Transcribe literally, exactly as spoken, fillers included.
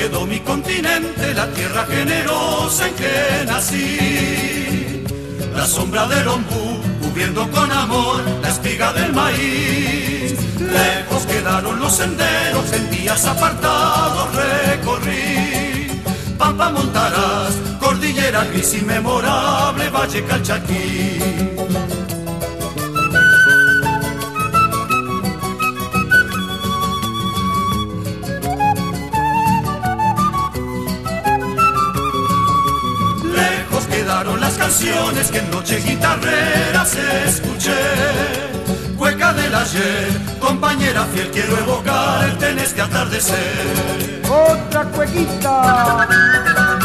quedó mi continente, la tierra generosa en que nací. La sombra del ombú, cubriendo con amor la espiga del maíz. Lejos quedaron los senderos, en días apartados recorrí. Pampa Montaraz, cordillera gris inmemorable, Valle Calchaquí. Quedaron las canciones que en noche guitarreras escuché. Cueca del ayer, compañera fiel, quiero evocar el teneste atardecer. Otra cuequita.